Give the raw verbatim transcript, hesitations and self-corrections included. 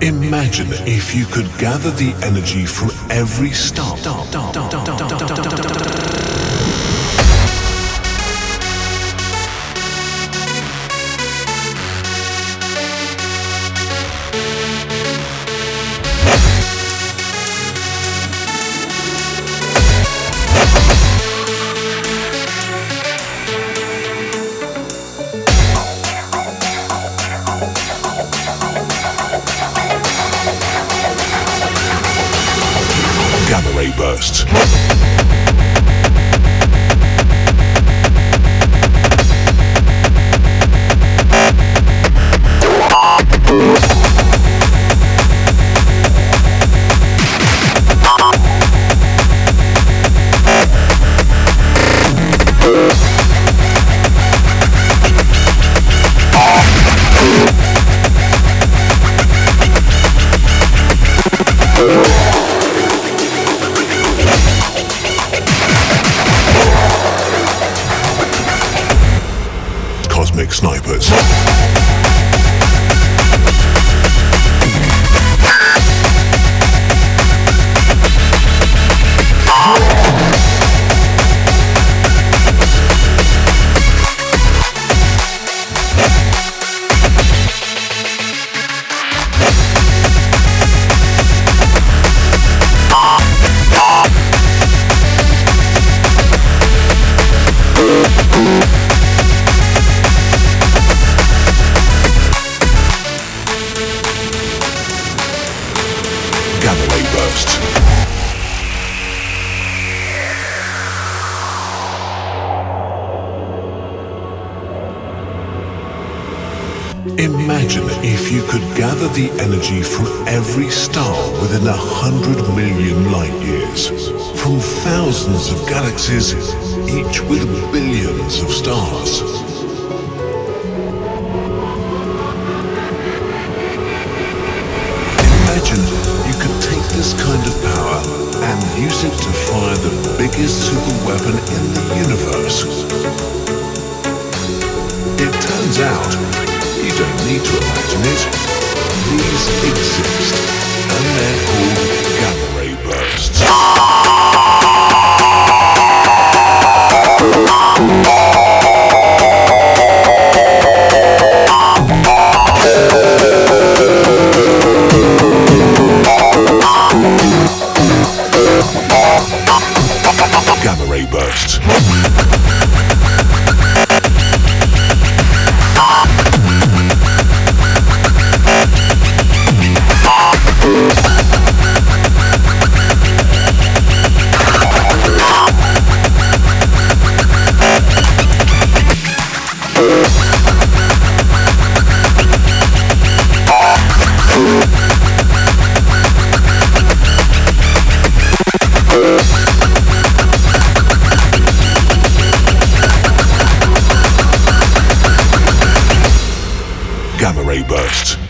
Imagine if you could gather the energy from every star. Gamma ray bursts. Cosmic snipers. Gamma ray burst. Imagine if you could gather the energy from every star within a hundred million light years, from thousands of galaxies, each with billions of stars. Imagine you could take this kind of power and use it to fire the biggest superweapon in the universe. It turns out, you don't need to imagine it. These exist, and they're called gamma ray bursts. Gamma ray bursts. Gamma ray bursts.